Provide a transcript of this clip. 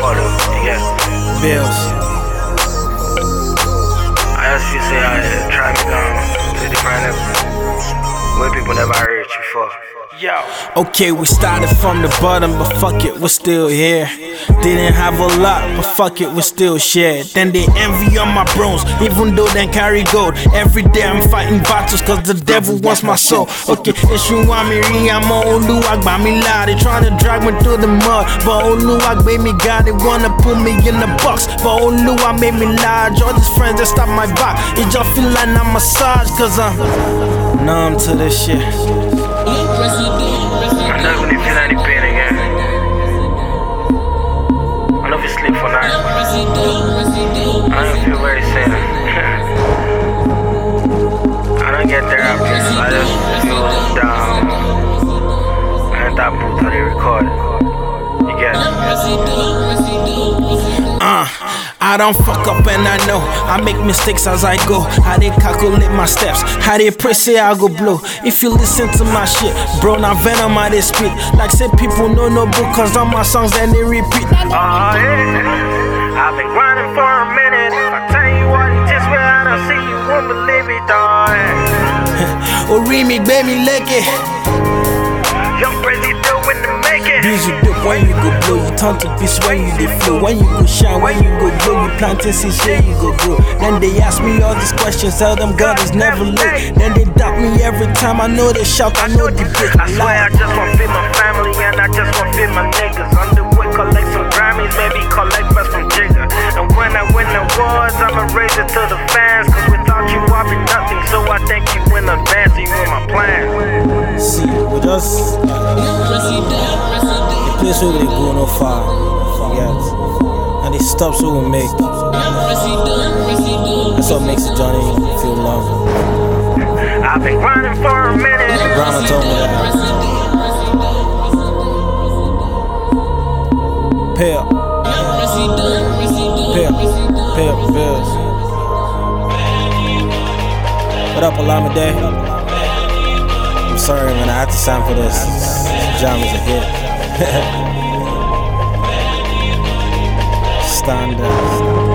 recorder. Yeah. Bills. I asked you to say I try me down to the grand where people never heard you for. Yo. Okay, we started from the bottom, but fuck it, we're still here. Didn't have a lot, but fuck it, we still shared. Then they envy on my bros, even though they carry gold. Every day I'm fighting battles, cause the devil wants my soul. Okay, issue want me I'm Oluwa gba mi la. They tryna drag me through the mud, but Oluwa made me God. They wanna put me in the box, but Oluwa made me large. All these friends that stop my back, it just feel like I'm massaged, cause I'm numb to this shit. I never really feel any pain again. I never sleep for night. I don't feel very sad. I don't get therapy. I just feel down. And that booth how they record. You get it? I don't fuck up and I know I make mistakes as I go. How they calculate my steps, how they pray say I go blow. If you listen to my shit, bro, now venom I they speak. Like say people know no book, cause all my songs then they repeat. Yeah. I've been grinding for a minute. If I tell you what you just where I don't see you won't believe it, dog. Oh remix, baby, like it. Young crazy doing the making. Busy dope when you go blow, you turn to beast when you dey flow. When you go shine, when you go glow, you planting seeds, shit you go grow. Then they ask me all these questions, tell them God is never late. Then they doubt me every time, I know they shout, I know they break. I swear I just want to feed my family and I just want to feed my niggas. On the way, collect some Grammys, maybe collect best from Jigga. And when I win the awards, I'ma raise it to the fans. Cause without you I'll be nothing, so I thank you in advance, you in my plan. See, we just the place where they go no far, forget. And the stops we make. That's what makes the journey feel long. I've been grinding for a minute. Grandma told me that. Pay up. Pay up bills. What up, Alameda? I'm sorry, man, I had to sign for this. Jam is a hit. Stand up.